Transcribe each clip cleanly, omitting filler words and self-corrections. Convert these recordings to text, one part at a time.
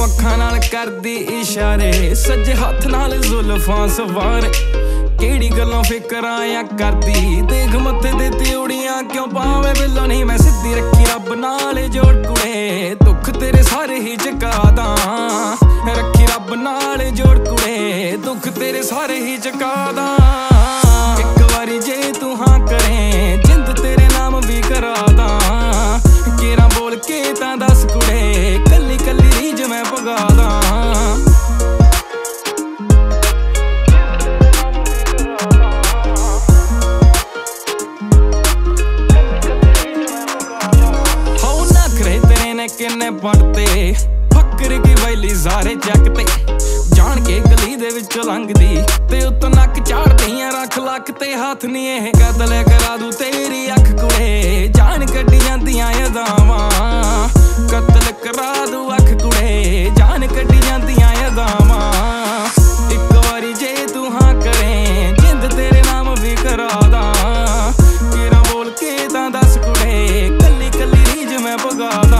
ਅੱਖਾਂ ਨਾਲ ਕਰਦੀ ਇਸ਼ਾਰੇ, ਸੱਜੇ ਹੱਥ ਨਾਲ ਜ਼ੁਲਫਾਂ ਸਵਾਰ। ਕਿਹੜੀ ਗੱਲੋਂ ਫਿਕਰਾਂ ਆ ਕਰਦੀ, ਦੇਖ ਮੱਥੇ ਦੇ ਤਿਉੜੀਆਂ ਕਿਉਂ ਪਾਵੇਂ ਬਿੱਲੋ ਨਹੀਂ ਮੈਂ ਸਿੱਧੀ ਰੱਖੀ ਰੱਬ ਨਾਲ ਜੋੜ ਕੁੜੇ। ਦੁੱਖ ਤੇਰੇ ਸਾਰੇ ਹੀ ਚੁਕਾ ਦਾਂ, ਰੱਖੀ ਰੱਬ ਨਾਲ ਜੋੜ ਕੁੜੇ। ਦੁੱਖ ਤੇਰੇ ਸਾਰੇ ਹੀ ਚੁਕਾ ਦਾਂ। ਇੱਕ ਵਾਰੀ ਜੇ ਤੂੰ ਹਾਂ ਕਰੇ, ਜਿੰਦ ਤੇਰੇ ਨਾਮ ਵੀ ਕਰਾ ਦਾਂ। ਕੇਰਾਂ ਬੋਲ ਕੇ ਤਾਂ ਦੱਸ ਕੁੜੇ, ਕੱਲੀ ਕੱਲੀ ਰੀਝ ਮੈਂ ਪੁਗਾ ਦਾਂ। ਕਿੰਨੇ ਪੜਤੇ ਫੱਕਰ ਕੀ ਵੈਲੀ ਸਾਰੇ ਜੱਗ ਤੇ, ਜਾਣ ਕੇ ਗਲੀ ਦੇ ਵਿੱਚੋਂ ਲੰਘਦੀ ਤੇ ਉੱਤੋਂ ਨੱਕ ਝਾੜਦੀਆਂ ਰੱਖ ਲੱਖ ਤੇ ਹੱਥ ਨੀ ਇਹ ਕਤਲ ਕਰਾ ਦੂ ਤੇਰੀ ਅੱਖ ਕੁੜੇ। ਜਾਨ ਕੱਢੀ ਜਾਂਦੀਆਂ ਅਦਾਵਾਂ, ਕਤਲ ਕਰਾ ਦੂ ਅੱਖ ਕੁੜੇ। ਜਾਨ ਕੱਢੀ ਜਾਂਦੀਆਂ ਅਦਾਵਾਂ। ਇੱਕ ਵਾਰੀ ਜੇ ਤੂੰ ਹਾਂ ਕਰੇ, ਜਿੰਦ ਤੇਰੇ ਨਾਮ ਵੀ ਕਰਾ ਦਾਂ। ਕੇਰਾਂ ਬੋਲ ਕੇ ਤਾਂ ਦੱਸ ਕੁੜੇ, ਕੱਲੀ ਕੱਲੀ ਰੀਝ ਮੈਂ ਪੁਗਾ ਦਾਂ।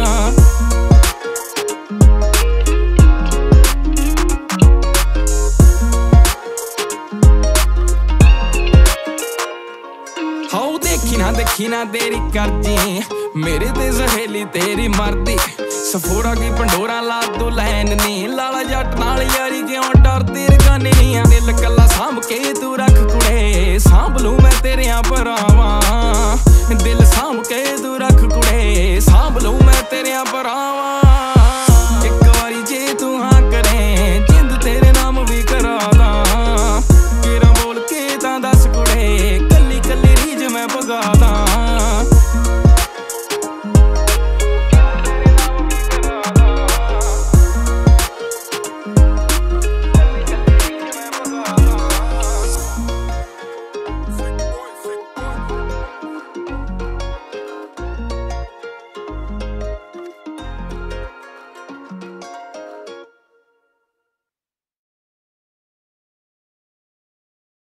ਦੇਖੀ ਨਾ ਤੇਰੀ ਕਰਜੀ, ਮੇਰੇ ਤੇ ਜ਼ਹੇਲੀ ਤੇਰੀ ਮਰਦੀ। ਸਫੋੜਾ ਕੀ ਪੰਡੋਰਾ ਲਾ ਦੂ ਲੈਨ ਨੀ, ਲਾਲਾ ਜੱਟ ਨਾਲ ਯਾਰੀ ਕਿਉਂ ਡਰਦੀ ਰਗਾਨੀ ਨੀ। ਦਿਲ ਕੱਲਾ ਸਾਂਭ ਕੇ ਤੂੰ ਰੱਖ ਕੁੜੇ, ਸਾਂਭ ਲੂ ਮੈਂ ਤੇਰਿਆਂ ਭਰਾ